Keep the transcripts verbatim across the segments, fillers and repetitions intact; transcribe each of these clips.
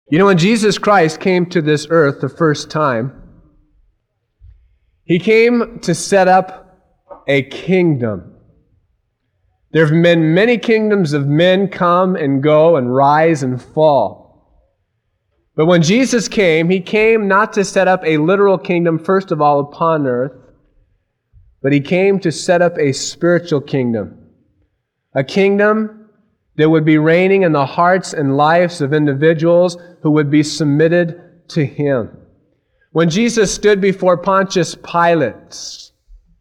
You know, when Jesus Christ came to this earth the first time, He came to set up a kingdom. There have been many kingdoms of men come and go and rise and fall. But when Jesus came, He came not to set up a literal kingdom, first of all, upon earth, but He came to set up a spiritual kingdom. A kingdom that would be reigning in the hearts and lives of individuals who would be submitted to Him. When Jesus stood before Pontius Pilate,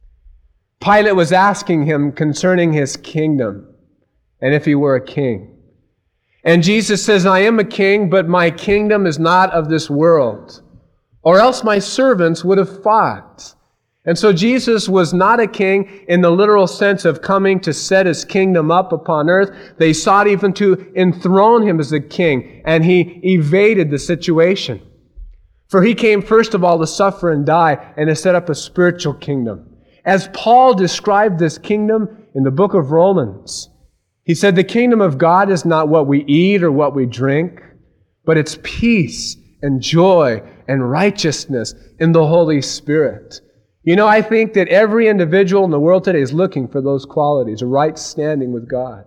Pilate was asking Him concerning His kingdom and if He were a king. And Jesus says, I am a king, but my kingdom is not of this world, or else my servants would have fought. And so Jesus was not a king in the literal sense of coming to set His kingdom up upon earth. They sought even to enthrone Him as a king, and He evaded the situation. For He came first of all to suffer and die and to set up a spiritual kingdom. As Paul described this kingdom in the book of Romans, he said the kingdom of God is not what we eat or what we drink, but it's peace and joy and righteousness in the Holy Spirit. You know, I think that every individual in the world today is looking for those qualities, a right standing with God.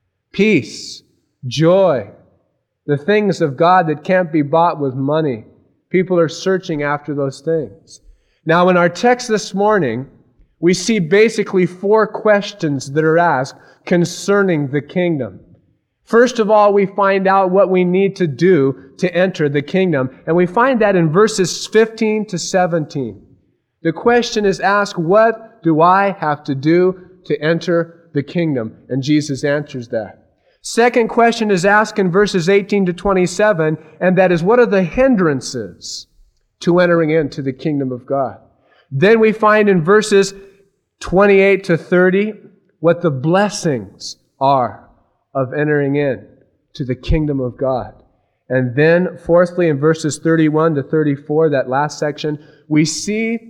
Peace, joy, the things of God that can't be bought with money. People are searching after those things. Now, in our text this morning, we see basically four questions that are asked concerning the kingdom. First of all, we find out what we need to do to enter the kingdom, and we find that in verses fifteen to seventeen. The question is asked, what do I have to do to enter the kingdom? And Jesus answers that. Second question is asked in verses eighteen to twenty-seven, and that is, what are the hindrances to entering into the kingdom of God? Then we find in verses twenty-eight to thirty what the blessings are of entering in to the kingdom of God. And then, fourthly, in verses thirty-one to thirty-four, that last section, we see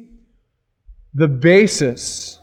the basis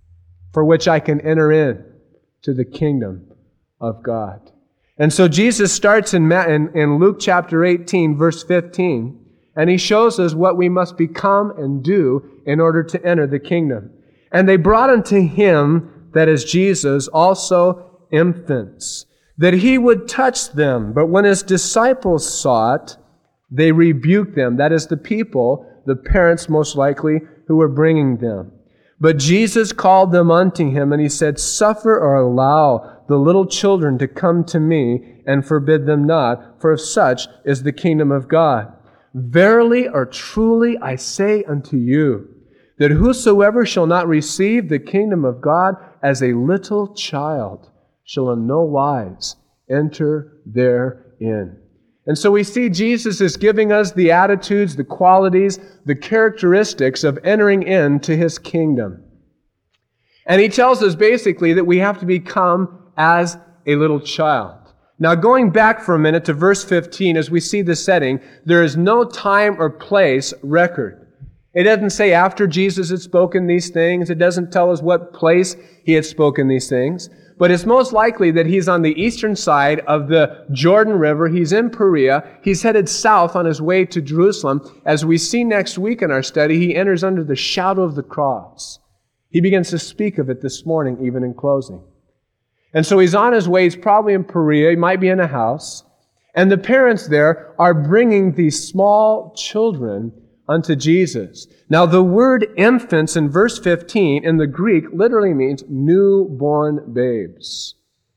for which I can enter in to the kingdom of God. And so Jesus starts in, in, in Luke chapter eighteen, verse fifteen, and He shows us what we must become and do in order to enter the kingdom. And they brought unto Him, that is Jesus, also infants, that He would touch them. But when His disciples saw it, they rebuked them. That is the people, the parents most likely, who were bringing them. But Jesus called them unto Him, and He said, Suffer or allow the little children to come to me, and forbid them not, for of such is the kingdom of God. Verily or truly I say unto you, that whosoever shall not receive the kingdom of God as a little child shall in no wise enter therein. And so we see Jesus is giving us the attitudes, the qualities, the characteristics of entering into His kingdom. And He tells us basically that we have to become as a little child. Now, going back for a minute to verse fifteen, as we see the setting, there is no time or place record. It doesn't say after Jesus had spoken these things. It doesn't tell us what place He had spoken these things. But it's most likely that He's on the eastern side of the Jordan River. He's in Perea. He's headed south on His way to Jerusalem. As we see next week in our study, He enters under the shadow of the cross. He begins to speak of it this morning, even in closing. And so He's on His way. He's probably in Perea. He might be in a house. And the parents there are bringing these small children unto Jesus. Now, the word infants in verse fifteen in the Greek literally means newborn babes.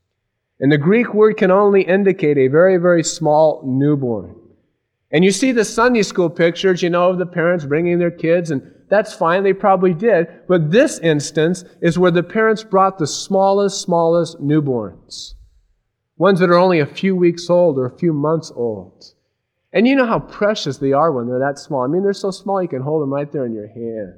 And the Greek word can only indicate a very, very small newborn. And you see the Sunday school pictures, you know, of the parents bringing their kids, and that's fine, they probably did. But this instance is where the parents brought the smallest, smallest newborns. Ones that are only a few weeks old or a few months old. And you know how precious they are when they're that small. I mean, they're so small you can hold them right there in your hand.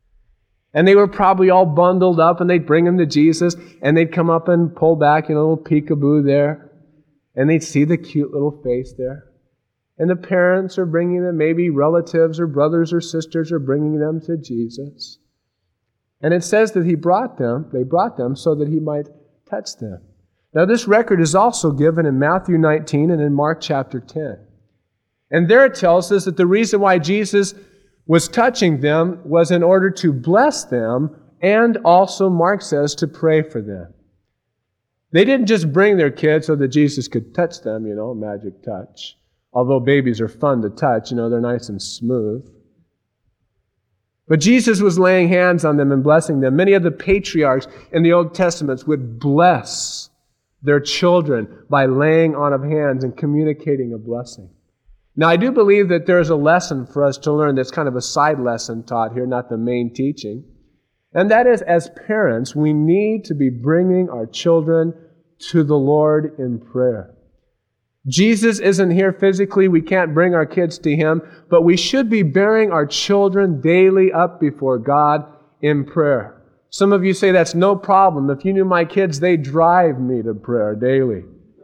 And they were probably all bundled up, and they'd bring them to Jesus, and they'd come up and pull back, you know, a little peekaboo there. And they'd see the cute little face there. And the parents are bringing them, maybe relatives or brothers or sisters are bringing them to Jesus. And it says that He brought them, they brought them so that He might touch them. Now, this record is also given in Matthew nineteen and in Mark chapter ten. And there it tells us that the reason why Jesus was touching them was in order to bless them, and also, Mark says, to pray for them. They didn't just bring their kids so that Jesus could touch them, you know, magic touch. Although babies are fun to touch, you know, they're nice and smooth. But Jesus was laying hands on them and blessing them. Many of the patriarchs in the Old Testament would bless their children by laying on of hands and communicating a blessing. Now, I do believe that there's a lesson for us to learn that's kind of a side lesson taught here, not the main teaching. And that is, as parents, we need to be bringing our children to the Lord in prayer. Jesus isn't here physically. We can't bring our kids to Him, but we should be bearing our children daily up before God in prayer. Some of you say that's no problem. If you knew my kids, they drive me to prayer daily.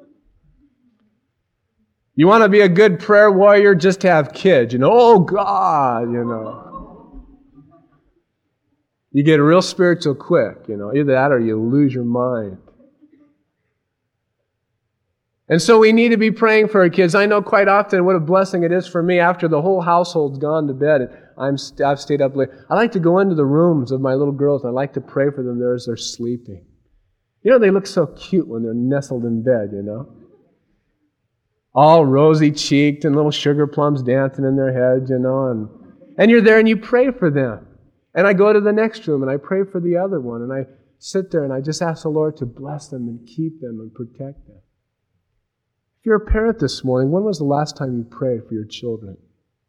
You want to be a good prayer warrior, just have kids. You know, oh God, you know. You get real spiritual quick, you know. Either that or you lose your mind. And so we need to be praying for our kids. I know quite often what a blessing it is for me after the whole household's gone to bed and I'm st- I've stayed up late. I like to go into the rooms of my little girls and I like to pray for them there as they're sleeping. You know, they look so cute when they're nestled in bed, you know. All rosy-cheeked and little sugar plums dancing in their heads, you know. And, and you're there and you pray for them. And I go to the next room and I pray for the other one. And I sit there and I just ask the Lord to bless them and keep them and protect them. If you're a parent this morning, when was the last time you prayed for your children?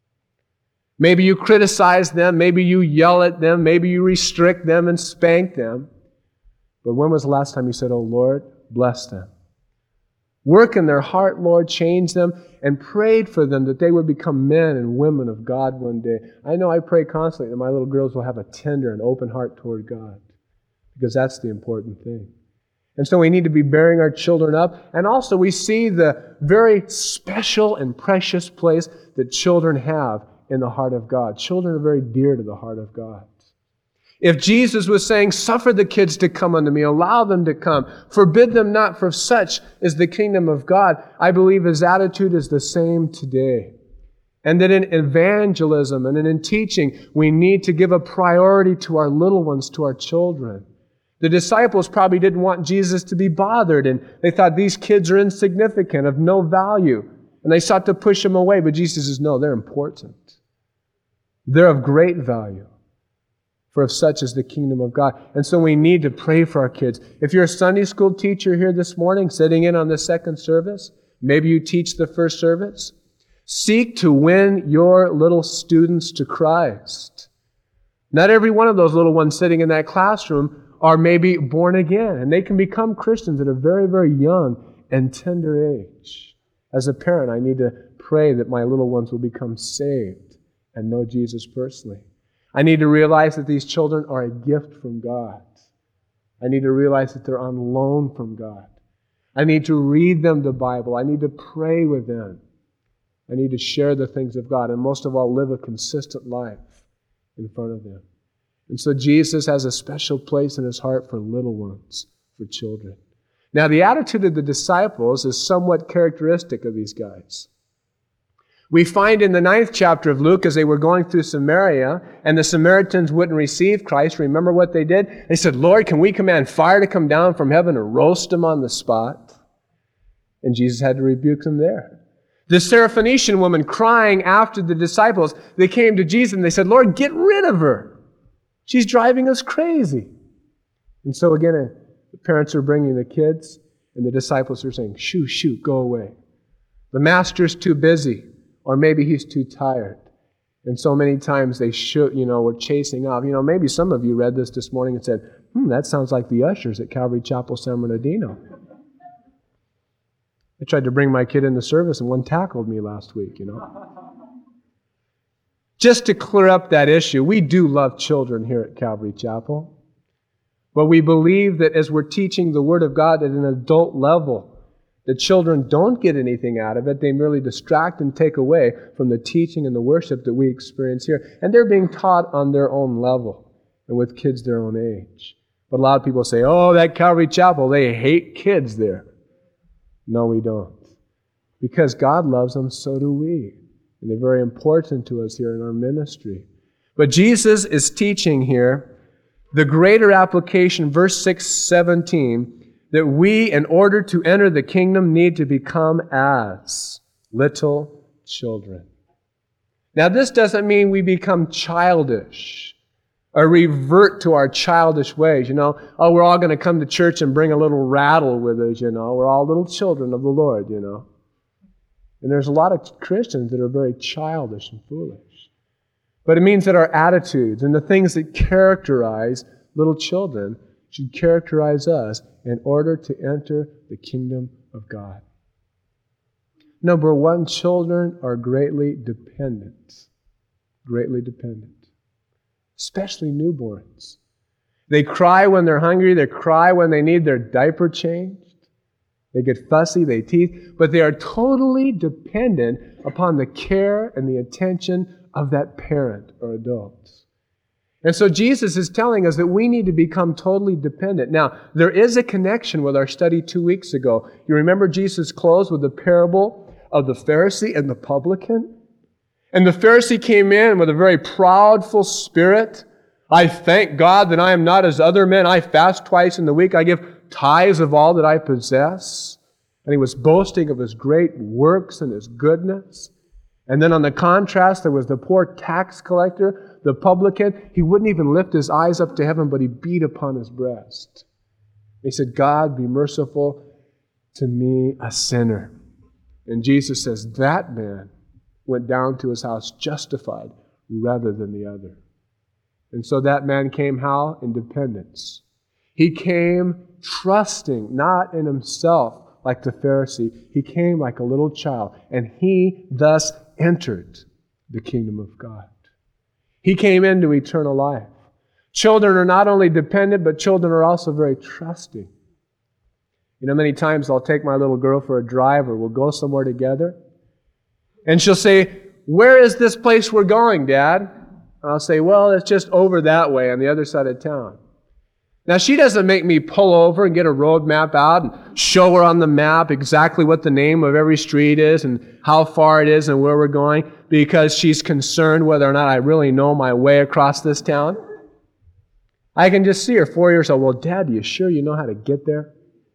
Maybe you criticize them. Maybe you yell at them. Maybe you restrict them and spank them. But when was the last time you said, oh Lord, bless them? Work in their heart, Lord, change them, and prayed for them that they would become men and women of God one day. I know I pray constantly that my little girls will have a tender and open heart toward God, because that's the important thing. And so we need to be bearing our children up, and also we see the very special and precious place that children have in the heart of God. Children are very dear to the heart of God. If Jesus was saying, suffer the kids to come unto me, allow them to come, forbid them not, for such is the kingdom of God, I believe His attitude is the same today. And that in evangelism and in teaching, we need to give a priority to our little ones, to our children. The disciples probably didn't want Jesus to be bothered, and they thought these kids are insignificant, of no value. And they sought to push them away, but Jesus says, no, they're important. They're of great value. For of such is the kingdom of God. And so we need to pray for our kids. If you're a Sunday school teacher here this morning, sitting in on the second service, maybe you teach the first service, seek to win your little students to Christ. Not every one of those little ones sitting in that classroom are maybe born again, and they can become Christians at a very, very young and tender age. As a parent, I need to pray that my little ones will become saved and know Jesus personally. I need to realize that these children are a gift from God. I need to realize that they're on loan from God. I need to read them the Bible. I need to pray with them. I need to share the things of God, and most of all, live a consistent life in front of them. And so Jesus has a special place in His heart for little ones, for children. Now, the attitude of the disciples is somewhat characteristic of these guys. We find in the ninth chapter of Luke, as they were going through Samaria, and the Samaritans wouldn't receive Christ, remember what they did? They said, Lord, can we command fire to come down from heaven and roast them on the spot? And Jesus had to rebuke them there. The Syrophoenician woman crying after the disciples, they came to Jesus and they said, Lord, get rid of her. She's driving us crazy. And so again, uh, the parents are bringing the kids, and the disciples are saying, shoo, shoo, go away. The master's too busy. Or maybe he's too tired. And so many times they should, you know, were chasing off. You know, maybe some of you read this this morning and said, hmm, that sounds like the ushers at Calvary Chapel, San Bernardino. I tried to bring my kid into service and one tackled me last week, you know. Just to clear up that issue, we do love children here at Calvary Chapel. But we believe that as we're teaching the Word of God at an adult level, the children don't get anything out of it. They merely distract and take away from the teaching and the worship that we experience here. And they're being taught on their own level and with kids their own age. But a lot of people say, oh, that Calvary Chapel, they hate kids there. No, we don't. Because God loves them, so do we. And they're very important to us here in our ministry. But Jesus is teaching here the greater application, verse six seventeen, that we, in order to enter the kingdom, need to become as little children. Now, this doesn't mean we become childish or revert to our childish ways. You know, oh, we're all going to come to church and bring a little rattle with us, you know. We're all little children of the Lord, you know. And there's a lot of Christians that are very childish and foolish. But it means that our attitudes and the things that characterize little children should characterize us in order to enter the kingdom of God. Number one, children are greatly dependent. Greatly dependent. Especially newborns. They cry when they're hungry. They cry when they need their diaper changed. They get fussy, they teeth, but they are totally dependent upon the care and the attention of that parent or adult. And so Jesus is telling us that we need to become totally dependent. Now, there is a connection with our study two weeks ago. You remember Jesus closed with the parable of the Pharisee and the publican? And the Pharisee came in with a very proudful spirit. I thank God that I am not as other men. I fast twice in the week. I give tithes of all that I possess. And he was boasting of his great works and his goodness. And then on the contrast, there was the poor tax collector, the publican. He wouldn't even lift his eyes up to heaven, but he beat upon his breast. He said, God, be merciful to me, a sinner. And Jesus says, that man went down to his house justified rather than the other. And so that man came how? In dependence. He came trusting, not in himself like the Pharisee. He came like a little child, and he thus entered the kingdom of God. He came into eternal life. Children are not only dependent, but children are also very trusting. You know, many times I'll take my little girl for a drive, or we'll go somewhere together, and she'll say, where is this place we're going, Dad? I'll say, well, it's just over that way on the other side of town. Now, she doesn't make me pull over and get a road map out and show her on the map exactly what the name of every street is and how far it is and where we're going, because she's concerned whether or not I really know my way across this town. I can just see her, four years old. Well, Dad, are you sure you know how to get there?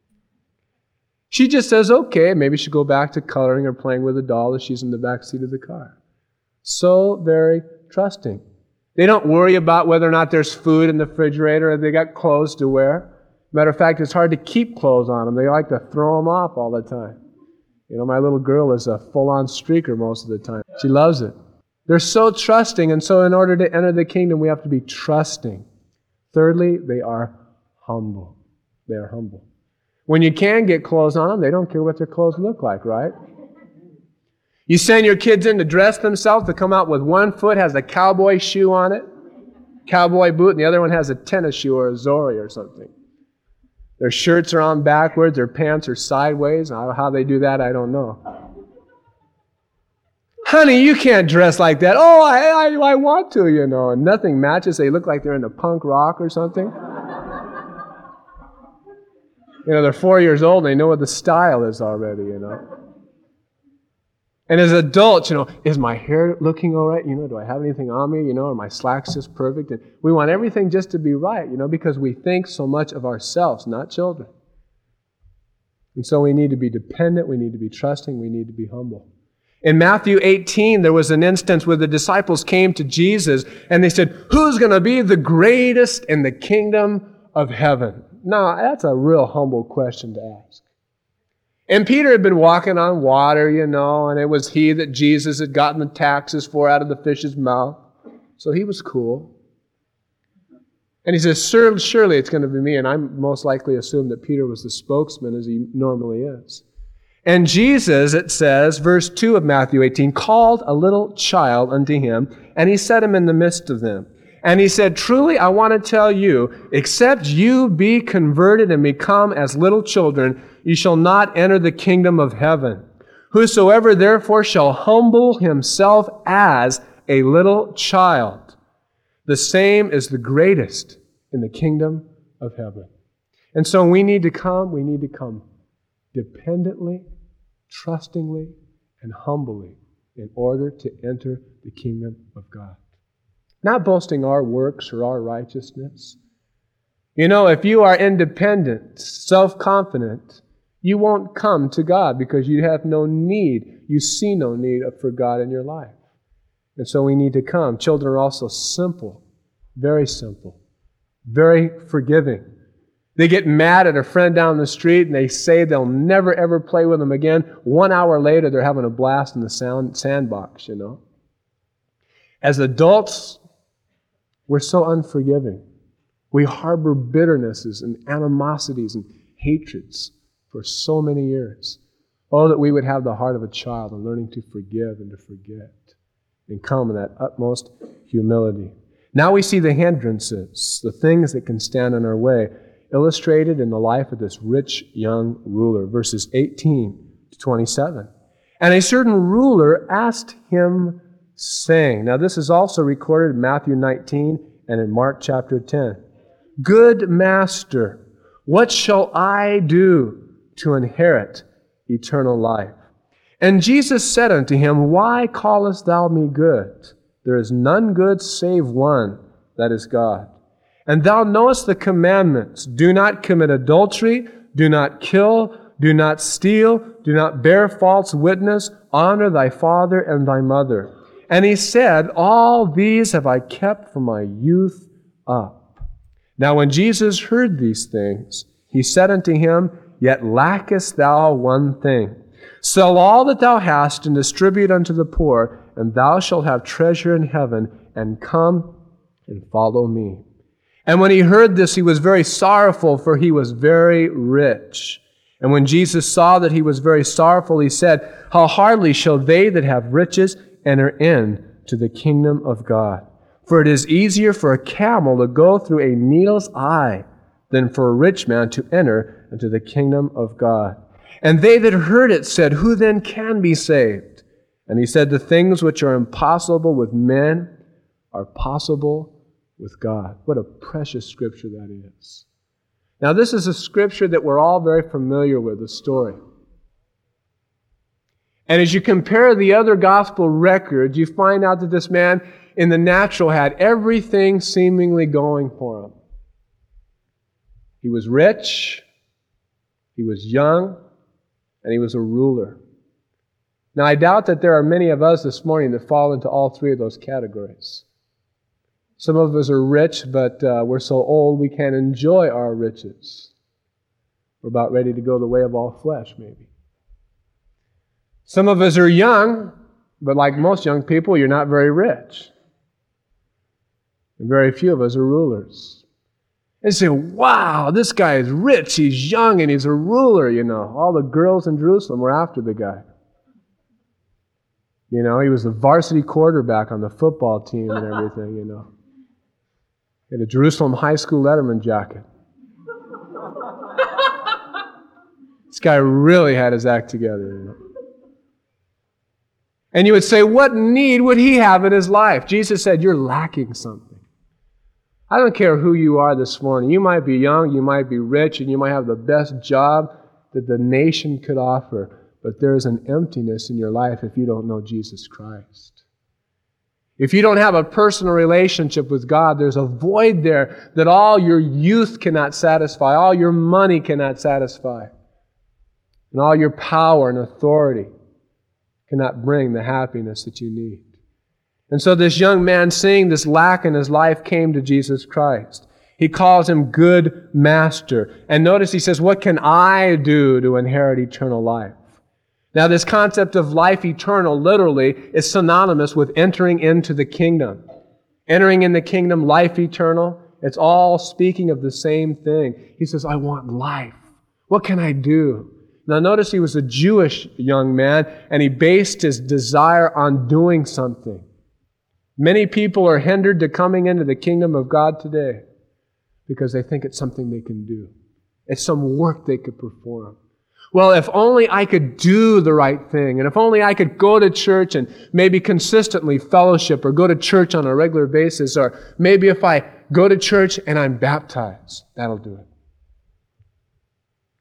She just says, okay, maybe she'll go back to coloring or playing with a doll as she's in the back seat of the car. So very trusting. They don't worry about whether or not there's food in the refrigerator or they got clothes to wear. Matter of fact, it's hard to keep clothes on them. They like to throw them off all the time. You know, my little girl is a full-on streaker most of the time. She loves it. They're so trusting, and so in order to enter the kingdom, we have to be trusting. Thirdly, they are humble. They are humble. When you can get clothes on them, they don't care what their clothes look like, right? You send your kids in to dress themselves, to come out with one foot has a cowboy shoe on it, cowboy boot, and the other one has a tennis shoe or a Zori or something. Their shirts are on backwards, their pants are sideways. How they do that, I don't know. Honey, you can't dress like that. Oh, I, I, I want to, you know. And nothing matches. They look like they're into punk rock or something. You know, they're four years old and they know what the style is already, you know. And as adults, you know, is my hair looking all right? You know, do I have anything on me? You know, are my slacks just perfect? And we want everything just to be right, you know, because we think so much of ourselves, not children. And so we need to be dependent, we need to be trusting, we need to be humble. In Matthew eighteen, there was an instance where the disciples came to Jesus and they said, who's going to be the greatest in the kingdom of heaven? Now, that's a real humble question to ask. And Peter had been walking on water, you know, and it was he that Jesus had gotten the taxes for out of the fish's mouth. So he was cool. And he says, Sir, surely it's going to be me. And I most likely assumed that Peter was the spokesman, as he normally is. And Jesus, it says, verse two of Matthew eighteen, called a little child unto him, and he set him in the midst of them. And he said, truly, I want to tell you, except you be converted and become as little children, you shall not enter the kingdom of heaven. Whosoever therefore shall humble himself as a little child, the same is the greatest in the kingdom of heaven. And so we need to come, we need to come dependently, trustingly, and humbly in order to enter the kingdom of God. Not boasting our works or our righteousness. You know, if you are independent, self-confident, you won't come to God because you have no need. You see no need for God in your life. And so we need to come. Children are also simple, very simple, very forgiving. They get mad at a friend down the street and they say they'll never ever play with them again. One hour later, they're having a blast in the sound, sandbox, you know. As adults, we're so unforgiving. We harbor bitternesses and animosities and hatreds for so many years. Oh, that we would have the heart of a child and learning to forgive and to forget and come in that utmost humility. Now we see the hindrances, the things that can stand in our way, illustrated in the life of this rich young ruler, verses eighteen to twenty-seven. And a certain ruler asked him, saying, now this is also recorded in Matthew nineteen and in Mark chapter ten. Good master, what shall I do to inherit eternal life? And Jesus said unto him, why callest thou me good? There is none good save one, that is God. And thou knowest the commandments. Do not commit adultery, do not kill, do not steal, do not bear false witness, honor thy father and thy mother. And he said, all these have I kept from my youth up. Now when Jesus heard these things, he said unto him, yet lackest thou one thing. Sell all that thou hast and distribute unto the poor, and thou shalt have treasure in heaven, and come and follow me. And when he heard this, he was very sorrowful, for he was very rich. And when Jesus saw that he was very sorrowful, he said, how hardly shall they that have riches enter in to the kingdom of God? For it is easier for a camel to go through a needle's eye than for a rich man to enter into the kingdom of God. And they that heard it said, who then can be saved? And he said, the things which are impossible with men are possible with God. What a precious scripture that is. Now this is a scripture that we're all very familiar with, the story. And as you compare the other gospel records, you find out that this man in the natural had everything seemingly going for him. He was rich, he was young, and he was a ruler. Now I doubt that there are many of us this morning that fall into all three of those categories. Some of us are rich, but uh, we're so old we can't enjoy our riches. We're about ready to go the way of all flesh, maybe. Some of us are young, but like most young people, you're not very rich. And very few of us are rulers. And say, wow, this guy is rich, he's young, and he's a ruler, you know. All the girls in Jerusalem were after the guy. You know, he was the varsity quarterback on the football team and everything, you know. He had a Jerusalem High School Letterman jacket. This guy really had his act together, you know. And you would say, what need would he have in his life? Jesus said, you're lacking something. I don't care who you are this morning. You might be young, you might be rich, and you might have the best job that the nation could offer. But there's an emptiness in your life if you don't know Jesus Christ. If you don't have a personal relationship with God, there's a void there that all your youth cannot satisfy, all your money cannot satisfy, and all your power and authority cannot bring the happiness that you need. And so this young man, seeing this lack in his life, came to Jesus Christ. He calls him good master. And notice he says, what can I do to inherit eternal life? Now this concept of life eternal literally is synonymous with entering into the kingdom. Entering in the kingdom, life eternal, it's all speaking of the same thing. He says, I want life. What can I do? Now notice he was a Jewish young man, and he based his desire on doing something. Many people are hindered to coming into the kingdom of God today because they think it's something they can do. It's some work they could perform. Well, if only I could do the right thing, and if only I could go to church and maybe consistently fellowship or go to church on a regular basis, or maybe if I go to church and I'm baptized, that'll do it.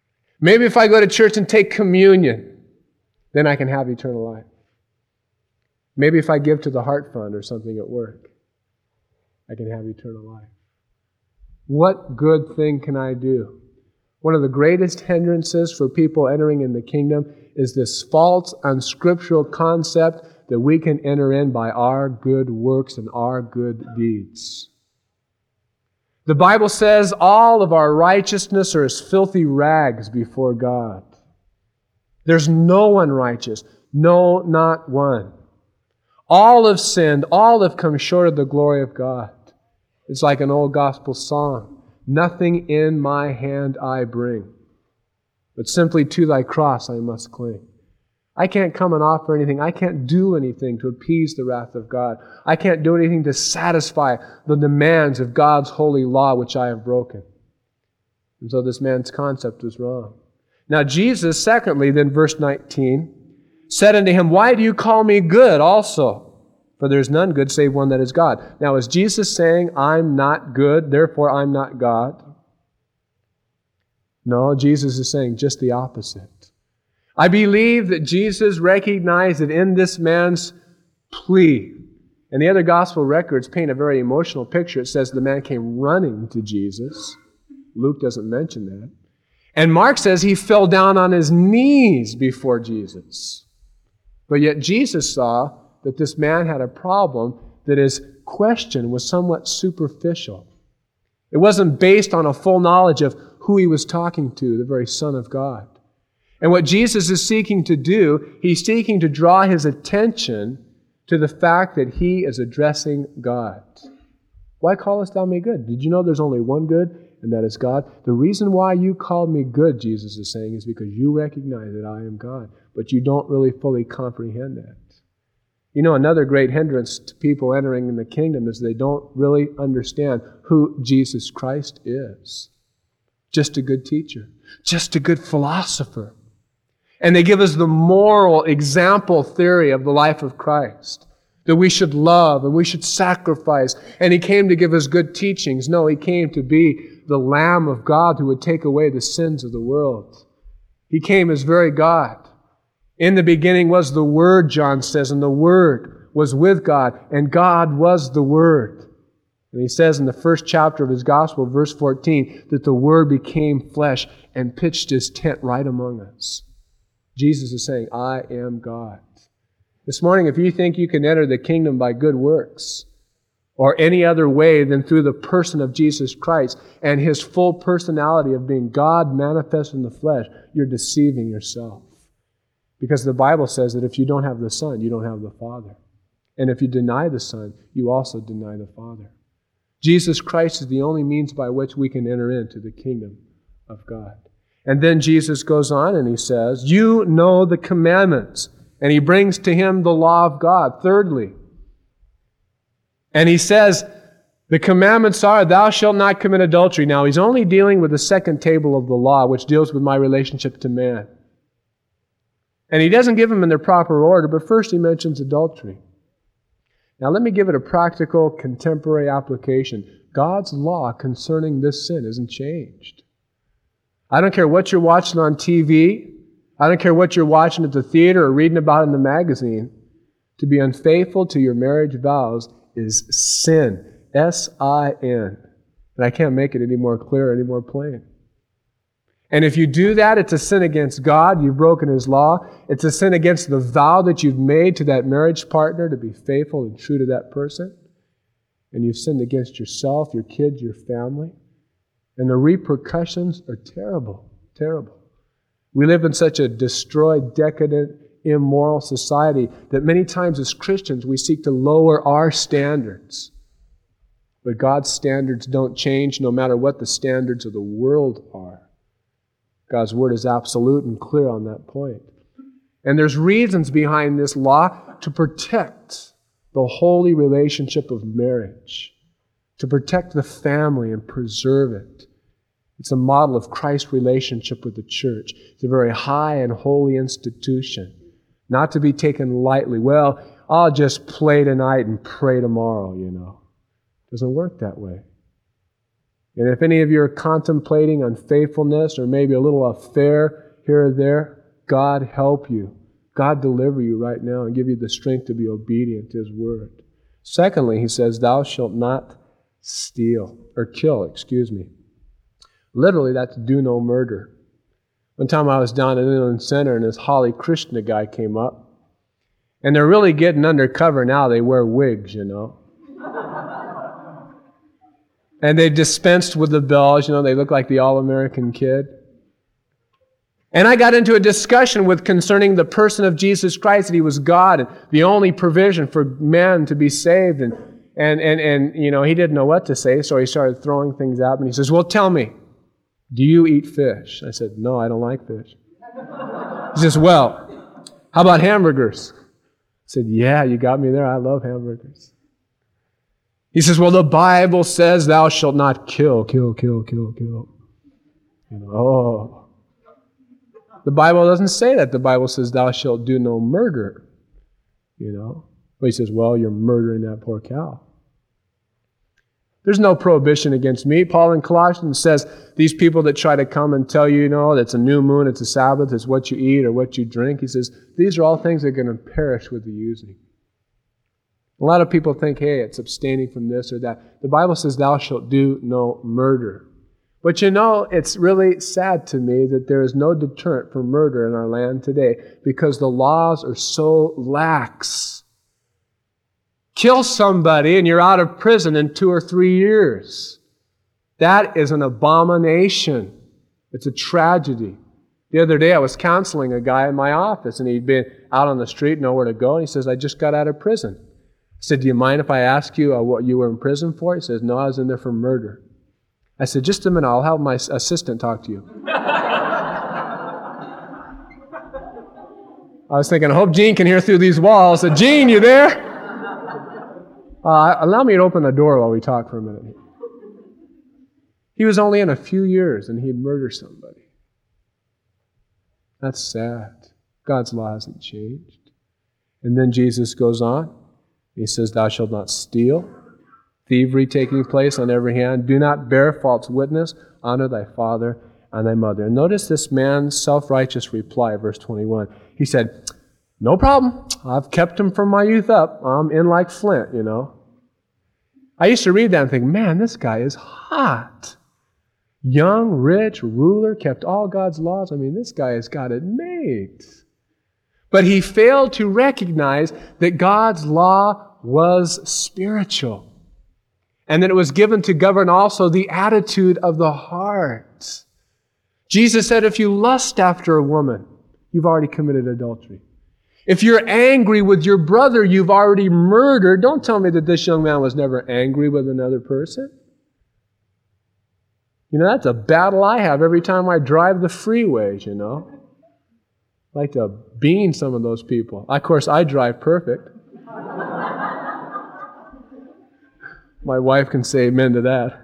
Maybe if I go to church and take communion, then I can have eternal life. Maybe if I give to the Heart Fund or something at work, I can have eternal life. What good thing can I do? One of the greatest hindrances for people entering in the kingdom is this false, unscriptural concept that we can enter in by our good works and our good deeds. The Bible says all of our righteousness are as filthy rags before God. There's no one righteous, no, not one. All have sinned, all have come short of the glory of God. It's like an old gospel song. Nothing in my hand I bring, but simply to thy cross I must cling. I can't come and offer anything. I can't do anything to appease the wrath of God. I can't do anything to satisfy the demands of God's holy law, which I have broken. And so this man's concept was wrong. Now Jesus, secondly, then verse nineteen, said unto him, Why do you call me good also? For there is none good save one that is God. Now is Jesus saying, I'm not good, therefore I'm not God? No, Jesus is saying just the opposite. I believe that Jesus recognized that in this man's plea, and the other gospel records paint a very emotional picture. It says the man came running to Jesus. Luke doesn't mention that. And Mark says he fell down on his knees before Jesus. But yet Jesus saw that this man had a problem, that his question was somewhat superficial. It wasn't based on a full knowledge of who he was talking to, the very Son of God. And what Jesus is seeking to do, he's seeking to draw his attention to the fact that he is addressing God. Why callest thou me good? Did you know there's only one good, and that is God? The reason why you called me good, Jesus is saying, is because you recognize that I am God, but you don't really fully comprehend that. You know, another great hindrance to people entering in the kingdom is they don't really understand who Jesus Christ is. Just a good teacher, just a good philosopher. And they give us the moral example theory of the life of Christ, that we should love and we should sacrifice. And He came to give us good teachings. No, He came to be the Lamb of God who would take away the sins of the world. He came as very God. In the beginning was the Word, John says, and the Word was with God, and God was the Word. And he says in the first chapter of his gospel, verse fourteen, that the Word became flesh and pitched His tent right among us. Jesus is saying, I am God. This morning, if you think you can enter the kingdom by good works, or any other way than through the person of Jesus Christ and His full personality of being God manifest in the flesh, you're deceiving yourself. Because the Bible says that if you don't have the Son, you don't have the Father. And if you deny the Son, you also deny the Father. Jesus Christ is the only means by which we can enter into the kingdom of God. And then Jesus goes on and He says, you know the commandments. And He brings to him the law of God, thirdly. And He says, the commandments are, thou shalt not commit adultery. Now, He's only dealing with the second table of the law, which deals with my relationship to man. And He doesn't give them in their proper order, but first He mentions adultery. Now, let me give it a practical, contemporary application. God's law concerning this sin isn't changed. I don't care what you're watching on T V. I don't care what you're watching at the theater or reading about in the magazine. To be unfaithful to your marriage vows is sin. S I N. And I can't make it any more clear, any more plain. And if you do that, it's a sin against God. You've broken His law. It's a sin against the vow that you've made to that marriage partner to be faithful and true to that person. And you've sinned against yourself, your kids, your family. And the repercussions are terrible, terrible. We live in such a destroyed, decadent, immoral society that many times as Christians we seek to lower our standards. But God's standards don't change no matter what the standards of the world are. God's Word is absolute and clear on that point. And there's reasons behind this law to protect the holy relationship of marriage, to protect the family and preserve it. It's a model of Christ's relationship with the church. It's a very high and holy institution, not to be taken lightly. Well, I'll just play tonight and pray tomorrow, you know. It doesn't work that way. And if any of you are contemplating unfaithfulness or maybe a little affair here or there, God help you God deliver you right now and give you the strength to be obedient to His word. Secondly, he says, thou shalt not steal, or kill, excuse me. Literally, that's do no murder. One time I was down at Inland Center and this Hare Krishna guy came up. And they're really getting undercover now. They wear wigs, you know. And they dispensed with the bells, you know. They look like the all-American kid. And I got into a discussion with concerning the person of Jesus Christ, that He was God and the only provision for man to be saved. And, and, and, and you know, he didn't know what to say, so he started throwing things at me. He says, well, tell me, do you eat fish? I said, no, I don't like fish. He says, well, how about hamburgers? I said, yeah, you got me there. I love hamburgers. He says, well, the Bible says thou shalt not kill, kill, kill, kill, kill. You know, oh. The Bible doesn't say that. The Bible says thou shalt do no murder. You know. But he says, well, you're murdering that poor cow. There's no prohibition against meat. Paul in Colossians says these people that try to come and tell you, you know, it's a new moon, it's a Sabbath, it's what you eat or what you drink. He says, these are all things that are going to perish with the using. A lot of people think, hey, it's abstaining from this or that. The Bible says, thou shalt do no murder. But you know, it's really sad to me that there is no deterrent for murder in our land today because the laws are so lax. Kill somebody and you're out of prison in two or three years. That is an abomination. It's a tragedy. The other day I was counseling a guy in my office and he'd been out on the street, nowhere to go, and he says, I just got out of prison. I said, do you mind if I ask you uh, what you were in prison for? He says, no, I was in there for murder. I said, just a minute, I'll have my assistant talk to you. I was thinking, I hope Gene can hear through these walls. I said, Gene, you there? Uh, allow me to open the door while we talk for a minute. He was only in a few years and he'd murdered somebody. That's sad. God's law hasn't changed. And then Jesus goes on. He says, thou shalt not steal. Thievery taking place on every hand. Do not bear false witness. Honor thy father and thy mother. And notice this man's self-righteous reply, verse twenty-one. He said, no problem. I've kept him from my youth up. I'm in like flint, you know. I used to read that and think, man, this guy is hot. Young, rich, ruler, kept all God's laws. I mean, this guy has got it made. But he failed to recognize that God's law was spiritual. And that it was given to govern also the attitude of the heart. Jesus said, if you lust after a woman, you've already committed adultery. If you're angry with your brother, you've already murdered. Don't tell me that this young man was never angry with another person. You know, that's a battle I have every time I drive the freeways, you know. I like to bean some of those people. Of course, I drive perfect. My wife can say amen to that.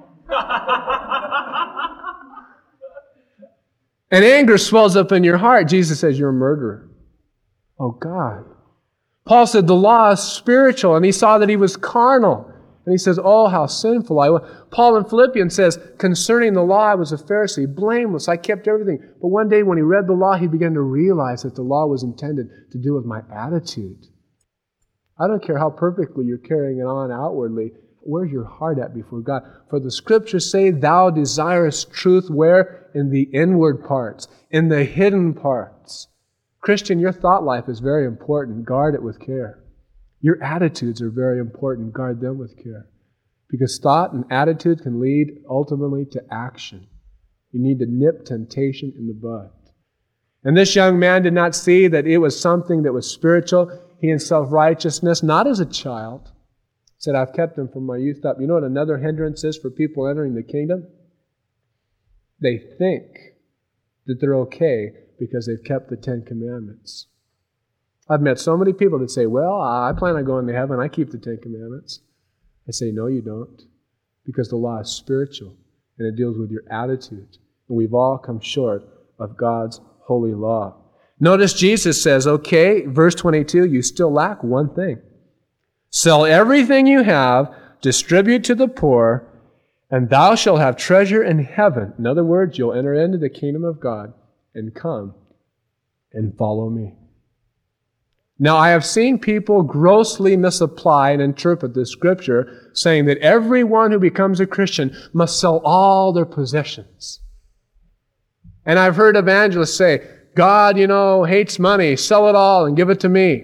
And anger swells up in your heart. Jesus says, you're a murderer. Oh, God. Paul said the law is spiritual, and he saw that he was carnal. And he says, oh, how sinful I was. Paul in Philippians says, concerning the law, I was a Pharisee, blameless. I kept everything. But one day when he read the law, he began to realize that the law was intended to do with my attitude. I don't care how perfectly you're carrying it on outwardly. Where's your heart at before God? For the scriptures say, thou desirest truth where? In the inward parts, in the hidden parts. Christian, your thought life is very important. Guard it with care. Your attitudes are very important. Guard them with care. Because thought and attitude can lead ultimately to action. You need to nip temptation in the bud. And this young man did not see that it was something that was spiritual. He in self-righteousness, not as a child, said, I've kept him from my youth up. You know what another hindrance is for people entering the kingdom? They think that they're okay because they've kept the Ten Commandments. I've met so many people that say, well, I plan on going to heaven. I keep the Ten Commandments. I say, no, you don't. Because the law is spiritual and it deals with your attitude. And we've all come short of God's holy law. Notice Jesus says, okay, verse twenty-two, you still lack one thing. Sell everything you have, distribute to the poor, and thou shalt have treasure in heaven. In other words, you'll enter into the kingdom of God and come and follow me. Now, I have seen people grossly misapply and interpret this scripture, saying that everyone who becomes a Christian must sell all their possessions. And I've heard evangelists say, God, you know, hates money. Sell it all and give it to me.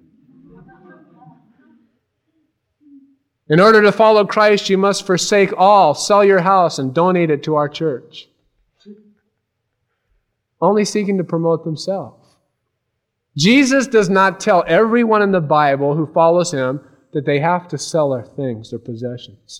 In order to follow Christ, you must forsake all, sell your house, and donate it to our church. Only seeking to promote themselves. Jesus does not tell everyone in the Bible who follows Him that they have to sell their things, their possessions.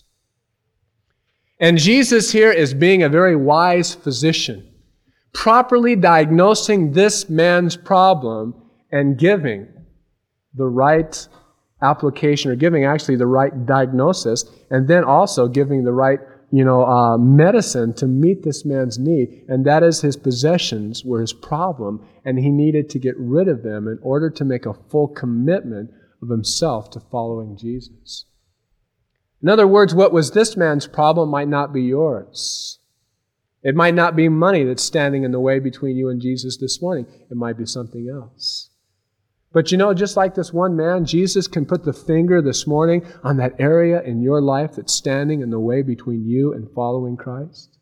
And Jesus here is being a very wise physician, properly diagnosing this man's problem and giving the right application, or giving actually the right diagnosis, and then also giving the right you know, uh, medicine to meet this man's need, and that is his possessions were his problem, and he needed to get rid of them in order to make a full commitment of himself to following Jesus. In other words, what was this man's problem might not be yours. It might not be money that's standing in the way between you and Jesus this morning. It might be something else. But you know, just like this one man, Jesus can put the finger this morning on that area in your life that's standing in the way between you and following Christ.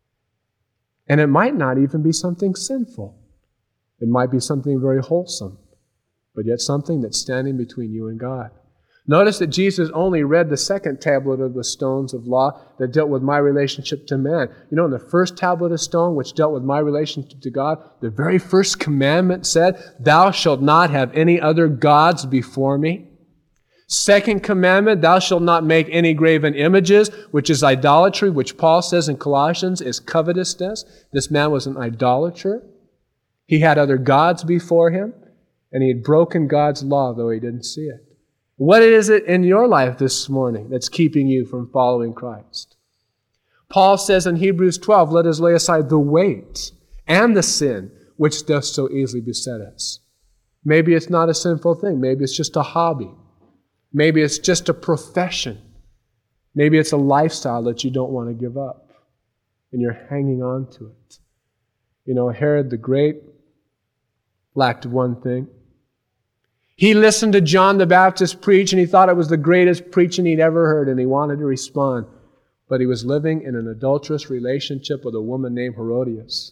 And it might not even be something sinful. It might be something very wholesome, but yet something that's standing between you and God. Notice that Jesus only read the second tablet of the stones of law that dealt with my relationship to man. You know, in the first tablet of stone, which dealt with my relationship to God, the very first commandment said, "Thou shalt not have any other gods before me." Second commandment, "Thou shalt not make any graven images," which is idolatry, which Paul says in Colossians is covetousness. This man was an idolater. He had other gods before him, and he had broken God's law, though he didn't see it. What is it in your life this morning that's keeping you from following Christ? Paul says in Hebrews twelve, "Let us lay aside the weight and the sin which doth so easily beset us." Maybe it's not a sinful thing. Maybe it's just a hobby. Maybe it's just a profession. Maybe it's a lifestyle that you don't want to give up, and you're hanging on to it. You know, Herod the Great lacked one thing. He listened to John the Baptist preach, and he thought it was the greatest preaching he'd ever heard, and he wanted to respond. But he was living in an adulterous relationship with a woman named Herodias.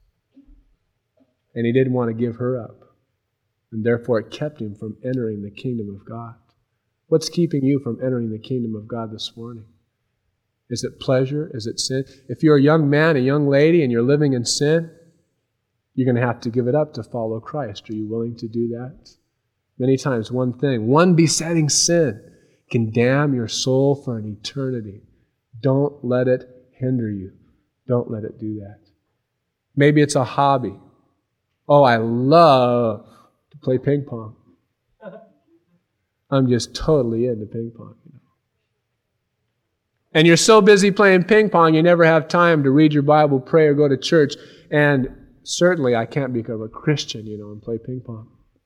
And he didn't want to give her up. And therefore it kept him from entering the kingdom of God. What's keeping you from entering the kingdom of God this morning? Is it pleasure? Is it sin? If you're a young man, a young lady, and you're living in sin, you're going to have to give it up to follow Christ. Are you willing to do that? Many times one thing, one besetting sin can damn your soul for an eternity. Don't let it hinder you. Don't let it do that. Maybe it's a hobby. Oh, I love to play ping pong. I'm just totally into ping pong. You know. And you're so busy playing ping pong, you never have time to read your Bible, pray, or go to church. And certainly I can't become a Christian, you know, and play ping pong.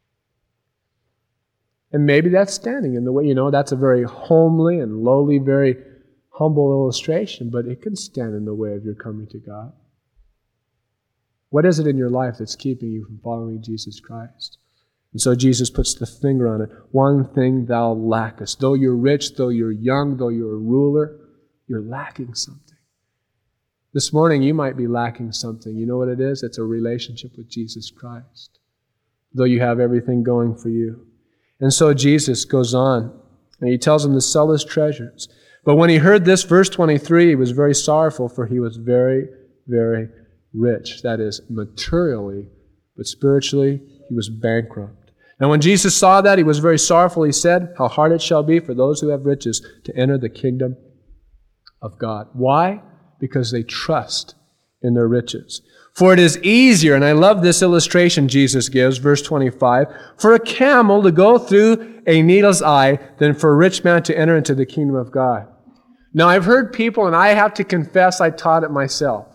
And maybe that's standing in the way. You know, that's a very homely and lowly, very humble illustration, but it can stand in the way of your coming to God. What is it in your life that's keeping you from following Jesus Christ? And so Jesus puts the finger on it. One thing thou lackest. Though you're rich, though you're young, though you're a ruler, you're lacking something. This morning you might be lacking something. You know what it is? It's a relationship with Jesus Christ. Though you have everything going for you. And so Jesus goes on, and he tells him to sell his treasures. But when he heard this, verse twenty-three, he was very sorrowful, for he was very, very rich. That is, materially, but spiritually, he was bankrupt. Now when Jesus saw that, he was very sorrowful. He said, "How hard it shall be for those who have riches to enter the kingdom of God." Why? Because they trust in their riches. For it is easier, and I love this illustration Jesus gives, verse twenty-five, for a camel to go through a needle's eye than for a rich man to enter into the kingdom of God. Now I've heard people, and I have to confess I taught it myself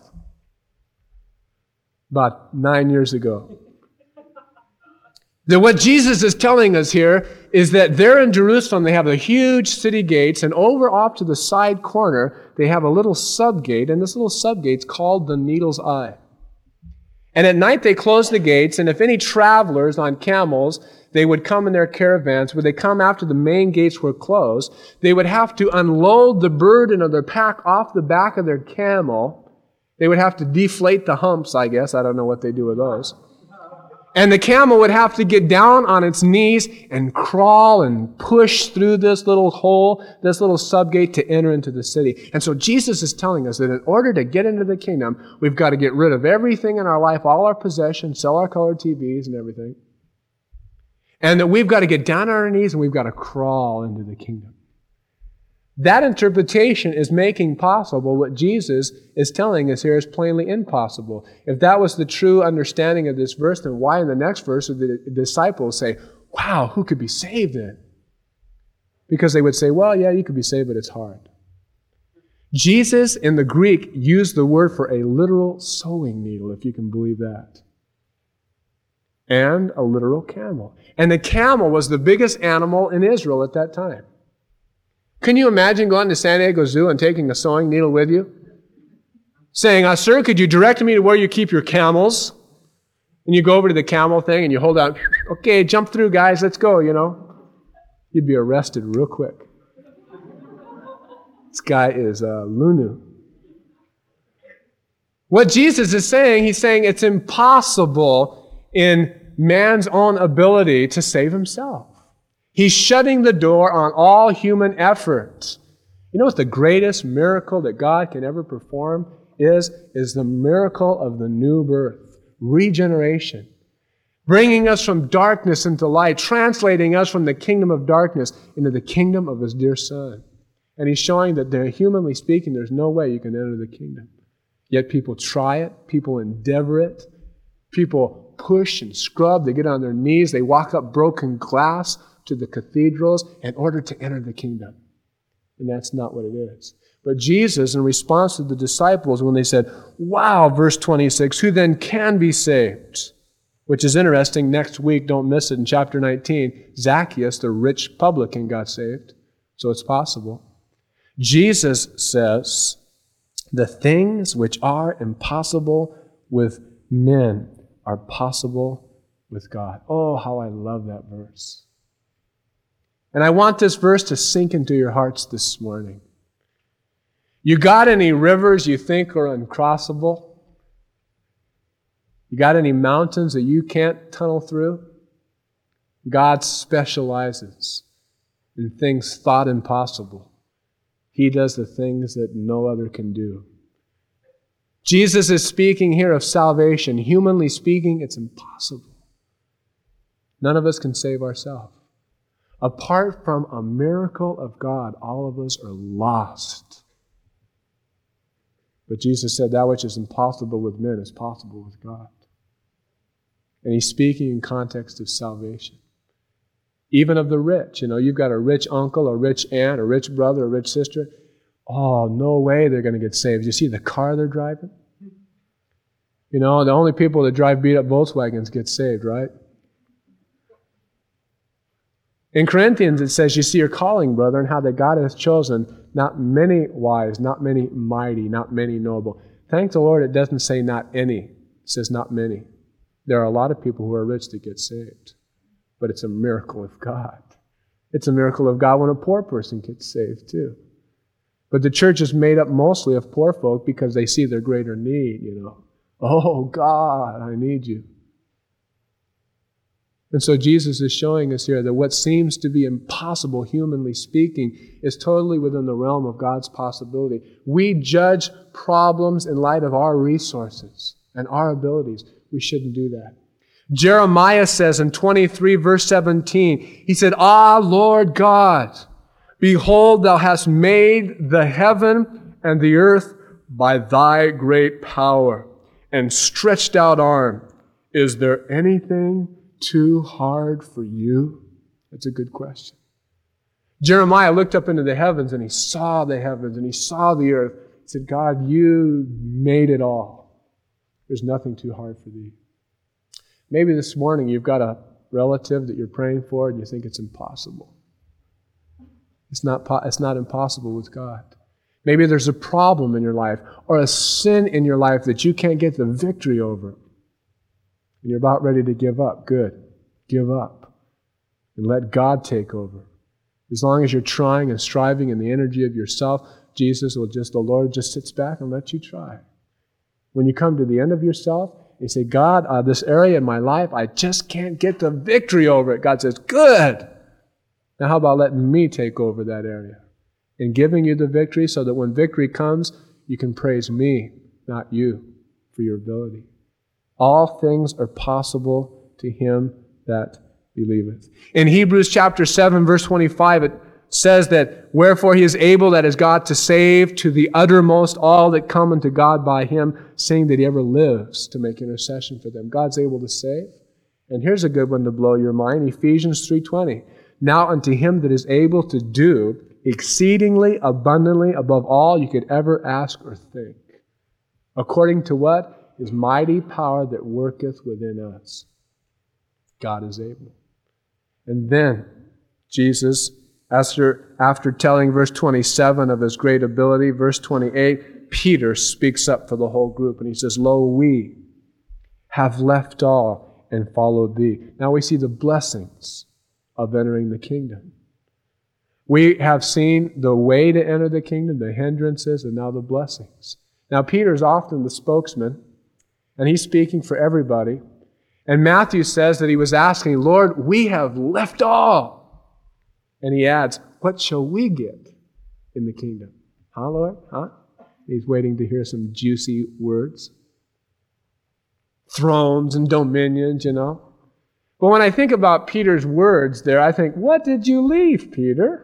about nine years ago. That what Jesus is telling us here is that there in Jerusalem they have the huge city gates, and over off to the side corner they have a little sub-gate, and this little sub-gate's called the needle's eye. And at night they close the gates, and if any travelers on camels they would come in their caravans. When they come after the main gates were closed, they would have to unload the burden of their pack off the back of their camel. They would have to deflate the humps, I guess. I don't know what they do with those. And the camel would have to get down on its knees and crawl and push through this little hole, this little subgate to enter into the city. And so Jesus is telling us that in order to get into the kingdom, we've got to get rid of everything in our life, all our possessions, sell our colored T Vs and everything. And that we've got to get down on our knees and we've got to crawl into the kingdom. That interpretation is making possible what Jesus is telling us here is plainly impossible. If that was the true understanding of this verse, then why in the next verse would the disciples say, wow, who could be saved then? Because they would say, well, yeah, you could be saved, but it's hard. Jesus in the Greek used the word for a literal sewing needle, if you can believe that. And a literal camel. And the camel was the biggest animal in Israel at that time. Can you imagine going to San Diego Zoo and taking a sewing needle with you? Saying, uh, sir, could you direct me to where you keep your camels? And you go over to the camel thing and you hold out, okay, jump through, guys, let's go, you know. You'd be arrested real quick. This guy is uh, Lunu. What Jesus is saying, he's saying it's impossible in man's own ability to save himself. He's shutting the door on all human effort. You know what the greatest miracle that God can ever perform is? Is the miracle of the new birth, regeneration, bringing us from darkness into light, translating us from the kingdom of darkness into the kingdom of His dear Son. And He's showing that there, humanly speaking, there's no way you can enter the kingdom. Yet people try it, people endeavor it, people push and scrub, they get on their knees, they walk up broken glass to the cathedrals in order to enter the kingdom. And that's not what it is. But Jesus, in response to the disciples, when they said, wow, verse twenty-six, who then can be saved? Which is interesting. Next week, don't miss it, in chapter nineteen, Zacchaeus, the rich publican, got saved. So it's possible. Jesus says, the things which are impossible with men are possible with God. Oh, how I love that verse. And I want this verse to sink into your hearts this morning. You got any rivers you think are uncrossable? You got any mountains that you can't tunnel through? God specializes in things thought impossible. He does the things that no other can do. Jesus is speaking here of salvation. Humanly speaking, it's impossible. None of us can save ourselves. Apart from a miracle of God, all of us are lost. But Jesus said that which is impossible with men is possible with God. And He's speaking in context of salvation. Even of the rich. You know, you've got a rich uncle, a rich aunt, a rich brother, a rich sister. Oh, no way they're going to get saved. You see the car they're driving? You know, the only people that drive beat-up Volkswagens get saved, right? In Corinthians, it says, you see your calling, brother, and how that God has chosen not many wise, not many mighty, not many noble. Thank the Lord, it doesn't say not any. It says not many. There are a lot of people who are rich that get saved. But it's a miracle of God. It's a miracle of God when a poor person gets saved too. But the church is made up mostly of poor folk because they see their greater need, you know. Oh, God, I need you. And so Jesus is showing us here that what seems to be impossible, humanly speaking, is totally within the realm of God's possibility. We judge problems in light of our resources and our abilities. We shouldn't do that. Jeremiah says in twenty-three, verse seventeen, he said, Ah, Lord God, behold, thou hast made the heaven and the earth by thy great power and stretched out arm. Is there anything too hard for you? That's a good question. Jeremiah looked up into the heavens and he saw the heavens and he saw the earth. He said, God, you made it all. There's nothing too hard for thee. Maybe this morning you've got a relative that you're praying for and you think it's impossible. It's not, it's not impossible with God. Maybe there's a problem in your life or a sin in your life that you can't get the victory over. And you're about ready to give up. Good. Give up. and let God take over. As long as you're trying and striving in the energy of yourself, Jesus will just, the Lord just sits back and lets you try. When you come to the end of yourself, you say, God, uh, this area in my life, I just can't get the victory over it. God says, good. Now how about letting me take over that area and giving you the victory so that when victory comes, you can praise me, not you, for your ability. All things are possible to him that believeth. In Hebrews chapter seven, verse twenty-five, it says that, wherefore he is able, that is God, to save to the uttermost all that come unto God by him, seeing that he ever lives to make intercession for them. God's able to save. And here's a good one to blow your mind, Ephesians three twenty. Now unto him that is able to do exceedingly abundantly above all you could ever ask or think, according to what? His mighty power that worketh within us. God is able. And then Jesus, after, after telling verse twenty-seven of his great ability, verse twenty-eight, Peter speaks up for the whole group and he says, Lo, we have left all and followed thee. Now we see the blessings of entering the kingdom. We have seen the way to enter the kingdom, the hindrances, and now the blessings. Now Peter's often the spokesman, and he's speaking for everybody. And Matthew says that he was asking, Lord, we have left all. And he adds, what shall we get in the kingdom? Huh, Lord? Huh? He's waiting to hear some juicy words. Thrones and dominions, you know. But when I think about Peter's words there, I think, what did you leave, Peter?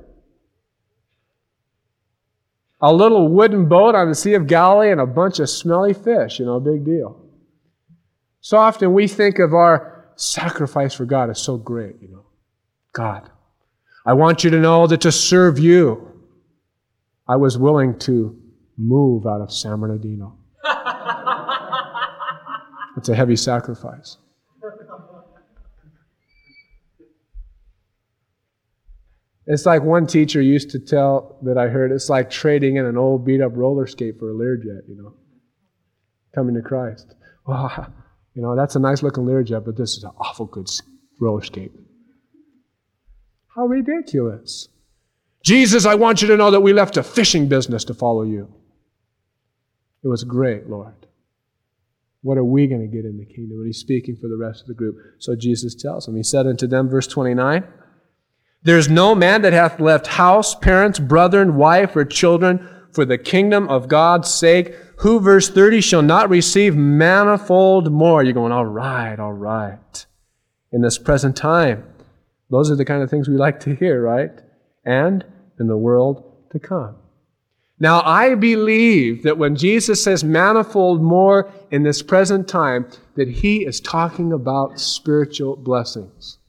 A little wooden boat on the Sea of Galilee and a bunch of smelly fish, you know, big deal. So often we think of our sacrifice for God as so great, you know. God, I want you to know that to serve you, I was willing to move out of San Bernardino. It's a heavy sacrifice. It's like one teacher used to tell that I heard, it's like trading in an old beat-up roller skate for a Learjet, you know, coming to Christ. Well, you know, that's a nice-looking Learjet, but this is an awful good roller skate. How ridiculous. Jesus, I want you to know that we left a fishing business to follow you. It was great, Lord. What are we going to get in the kingdom? And he's speaking for the rest of the group. So Jesus tells them, he said unto them, verse twenty-nine, there is no man that hath left house, parents, brethren, wife, or children for the kingdom of God's sake, who, verse thirty, shall not receive manifold more. You're going, all right, all right. In this present time, those are the kind of things we like to hear, right? And in the world to come. Now, I believe that when Jesus says manifold more in this present time, that he is talking about spiritual blessings.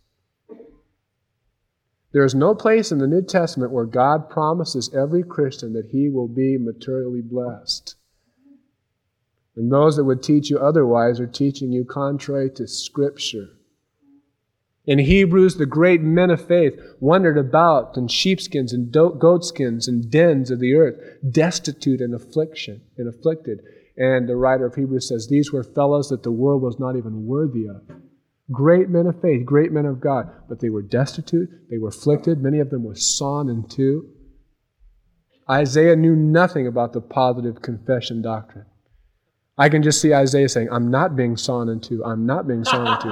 There is no place in the New Testament where God promises every Christian that he will be materially blessed. And those that would teach you otherwise are teaching you contrary to Scripture. In Hebrews, the great men of faith wandered about in sheepskins and goatskins and dens of the earth, destitute and affliction and afflicted. And the writer of Hebrews says, these were fellows that the world was not even worthy of. Great men of faith, great men of God, but they were destitute, they were afflicted, many of them were sawn in two. Isaiah knew nothing about the positive confession doctrine. I can just see Isaiah saying, I'm not being sawn in two, I'm not being sawn in two.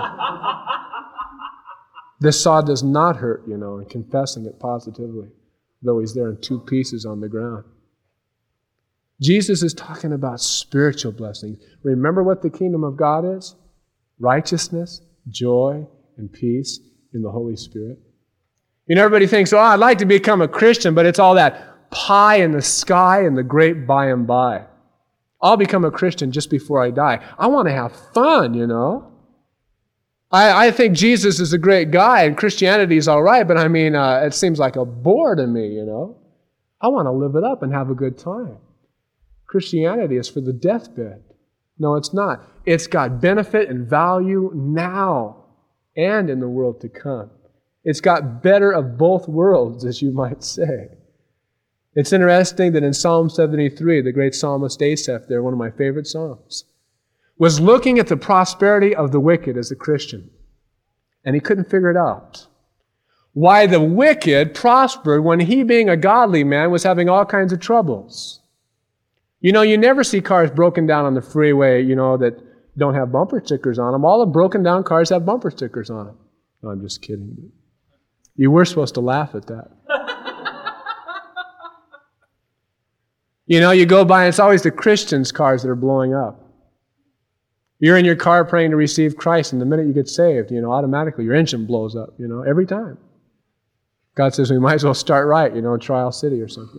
This saw does not hurt, you know, and confessing it positively, though he's there in two pieces on the ground. Jesus is talking about spiritual blessings. Remember what the kingdom of God is? Righteousness, joy, and peace in the Holy Spirit. You know, everybody thinks, oh, I'd like to become a Christian, but it's all that pie in the sky and the great by and by. I'll become a Christian just before I die. I want to have fun, you know. I, I think Jesus is a great guy and Christianity is all right, but I mean, uh, it seems like a bore to me, you know. I want to live it up and have a good time. Christianity is for the deathbed. No, it's not. It's got benefit and value now and in the world to come. It's got better of both worlds, as you might say. It's interesting that in Psalm seventy-three, the great psalmist Asaph there, one of my favorite psalms, was looking at the prosperity of the wicked as a Christian. And he couldn't figure it out. why the wicked prospered when he, being a godly man, was having all kinds of troubles. You know, you never see cars broken down on the freeway, you know, that don't have bumper stickers on them. All the broken down cars have bumper stickers on them. No, I'm just kidding. You were supposed to laugh at that. You know, you go by and it's always the Christians' cars that are blowing up. You're in your car praying to receive Christ, and the minute you get saved, you know, automatically your engine blows up, you know, every time. God says we might as well start right, you know, in Trial City or something.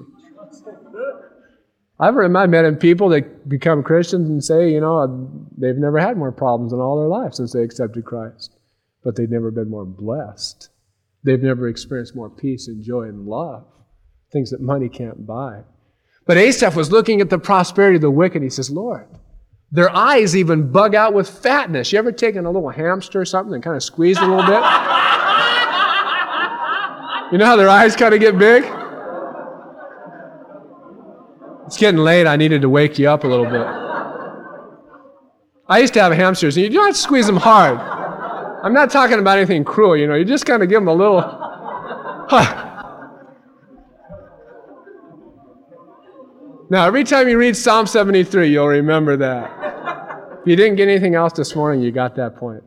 I've met people that become Christians and say, you know, they've never had more problems in all their life since they accepted Christ. But they've never been more blessed. They've never experienced more peace and joy and love, things that money can't buy. But Asaph was looking at the prosperity of the wicked. He says, Lord, their eyes even bug out with fatness. You ever taken a little hamster or something and kind of squeezed it a little bit? You know how their eyes kind of get big? It's getting late. I needed to wake you up a little bit. I used to have hamsters, and you don't have to squeeze them hard. I'm not talking about anything cruel, you know. You just kind of give them a little... Huh. Now, every time you read Psalm seventy-three, you'll remember that. If you didn't get anything else this morning, you got that point.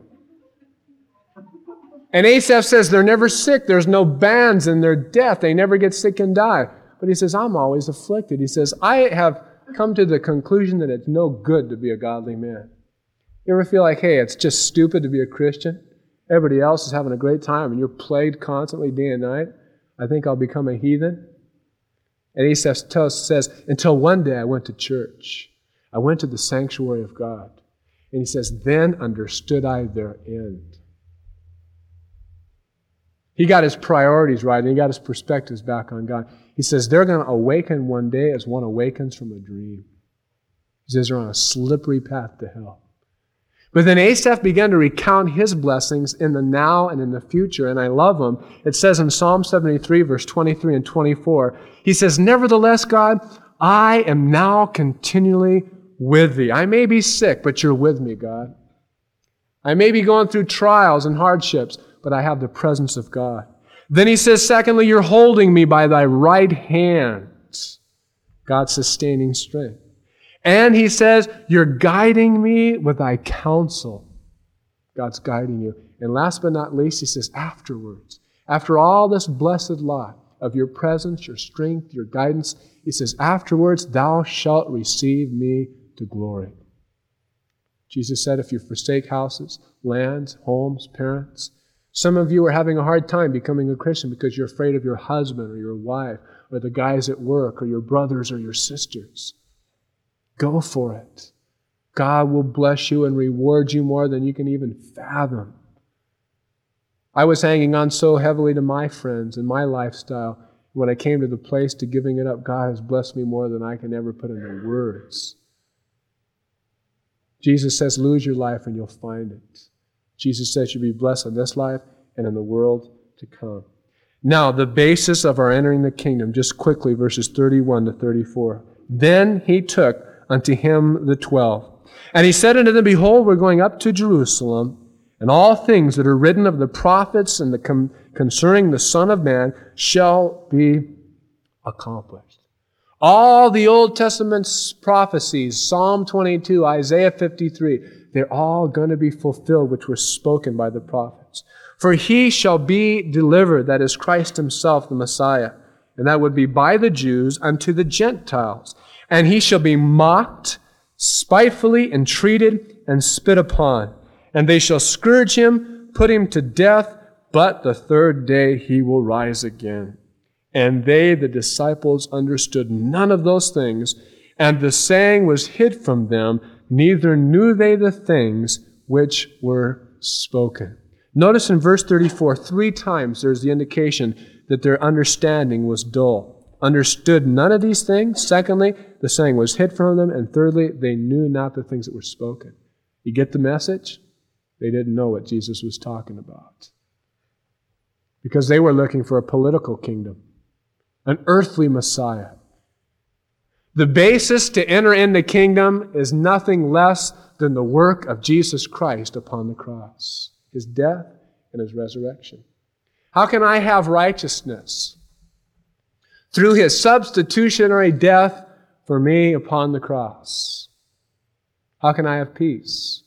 And Asaph says they're never sick. There's no bands in their death. They never get sick and die. But he says, I'm always afflicted. He says, I have come to the conclusion that it's no good to be a godly man. You ever feel like, hey, it's just stupid to be a Christian? Everybody else is having a great time and you're plagued constantly day and night. I think I'll become a heathen. And Asaph tells, says, until one day I went to church. I went to the sanctuary of God. And he says, then understood I their end. He got his priorities right and he got his perspectives back on God. He says they're going to awaken one day as one awakens from a dream. He says they're on a slippery path to hell. But then Asaph began to recount his blessings in the now and in the future, and I love them. It says in Psalm seventy-three, verse twenty-three and twenty-four, he says, nevertheless, God, I am now continually with thee. I may be sick, but you're with me, God. I may be going through trials and hardships, but I have the presence of God. Then he says, secondly, you're holding me by thy right hand. God's sustaining strength. And he says, you're guiding me with thy counsel. God's guiding you. And last but not least, he says, afterwards, after all this blessed lot of your presence, your strength, your guidance, he says, afterwards thou shalt receive me to glory. Jesus said, if you forsake houses, lands, homes, parents, some of you are having a hard time becoming a Christian because you're afraid of your husband or your wife or the guys at work or your brothers or your sisters. Go for it. God will bless you and reward you more than you can even fathom. I was hanging on so heavily to my friends and my lifestyle. When I came to the place to giving it up, God has blessed me more than I can ever put into words. Jesus says, lose your life and you'll find it. Jesus says you'll be blessed in this life and in the world to come. Now, the basis of our entering the kingdom, just quickly, verses thirty-one to thirty-four. Then he took unto him the twelve. And he said unto them, behold, we're going up to Jerusalem, and all things that are written of the prophets and the com- concerning the Son of Man shall be accomplished. All the Old Testament's prophecies, Psalm twenty-two, Isaiah fifty-three, they're all going to be fulfilled, which were spoken by the prophets. For he shall be delivered, that is Christ himself, the Messiah, and that would be by the Jews unto the Gentiles. And he shall be mocked, spitefully entreated, and spit upon. And they shall scourge him, put him to death, but the third day he will rise again. And they, the disciples, understood none of those things, and the saying was hid from them, neither knew they the things which were spoken. Notice in verse thirty-four, three times there's the indication that their understanding was dull. Understood none of these things. Secondly, the saying was hid from them. And thirdly, they knew not the things that were spoken. You get the message? They didn't know what Jesus was talking about. Because they were looking for a political kingdom, an earthly Messiah. The basis to enter in the kingdom is nothing less than the work of Jesus Christ upon the cross, his death and his resurrection. How can I have righteousness? Through His substitutionary death for me upon the cross. How can I have peace?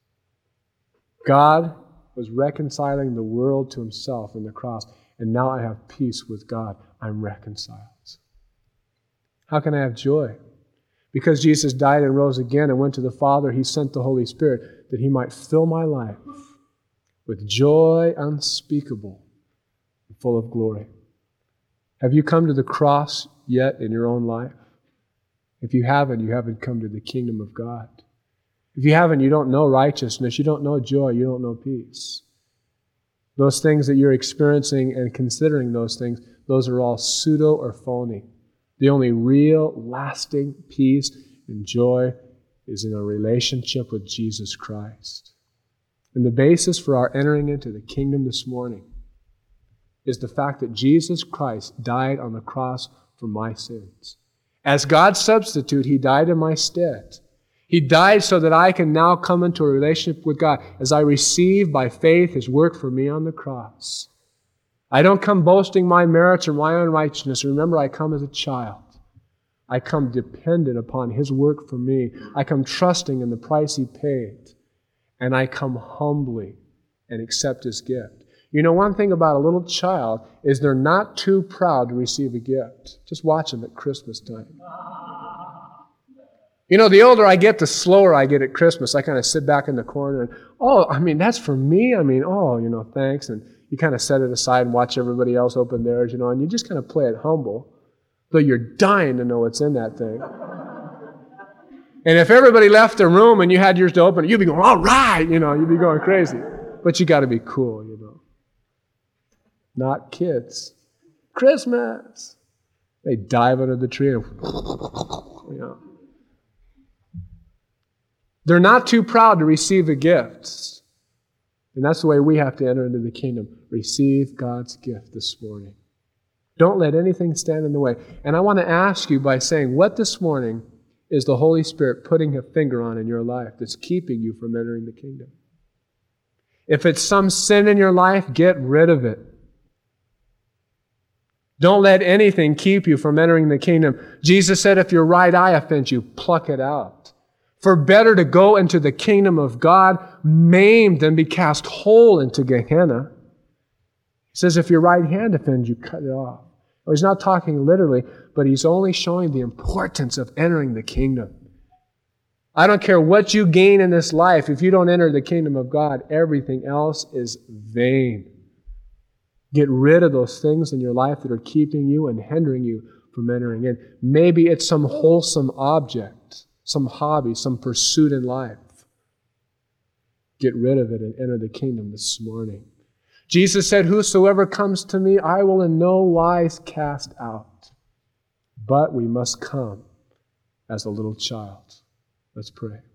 God was reconciling the world to Himself in the cross, and now I have peace with God. I'm reconciled. How can I have joy? Because Jesus died and rose again and went to the Father, He sent the Holy Spirit that He might fill my life with joy unspeakable and full of glory. Have you come to the cross yet in your own life? If you haven't, you haven't come to the kingdom of God. If you haven't, you don't know righteousness, you don't know joy, you don't know peace. Those things that you're experiencing and considering those things, those are all pseudo or phony. The only real, lasting peace and joy is in a relationship with Jesus Christ. And the basis for our entering into the kingdom this morning is the fact that Jesus Christ died on the cross for my sins. As God's substitute, He died in my stead. He died so that I can now come into a relationship with God as I receive by faith His work for me on the cross. I don't come boasting my merits or my unrighteousness. Remember, I come as a child. I come dependent upon His work for me. I come trusting in the price He paid. And I come humbly and accept His gift. You know, one thing about a little child is they're not too proud to receive a gift. Just watch them at Christmas time. You know, the older I get, the slower I get at Christmas. I kind of sit back in the corner and, oh, I mean, that's for me? I mean, oh, you know, thanks. And you kind of set it aside and watch everybody else open theirs, you know, and you just kind of play it humble, though you're dying to know what's in that thing. And if everybody left the room and you had yours to open, you'd be going, all right, you know, you'd be going crazy. But you got to be cool, you know. Not kids. Christmas. They dive under the tree and, you know. They're not too proud to receive the gifts. And that's the way we have to enter into the kingdom. Receive God's gift this morning. Don't let anything stand in the way. And I want to ask you by saying, what this morning is the Holy Spirit putting a finger on in your life that's keeping you from entering the kingdom? If it's some sin in your life, get rid of it. Don't let anything keep you from entering the kingdom. Jesus said, if your right eye offends you, pluck it out. For better to go into the kingdom of God maimed than be cast whole into Gehenna. He says, if your right hand offends you, cut it off. Well, He's not talking literally, but He's only showing the importance of entering the kingdom. I don't care what you gain in this life. If you don't enter the kingdom of God, everything else is vain. Get rid of those things in your life that are keeping you and hindering you from entering in. Maybe it's some wholesome object, some hobby, some pursuit in life. Get rid of it and enter the kingdom this morning. Jesus said, whosoever comes to me, I will in no wise cast out. But we must come as a little child. Let's pray.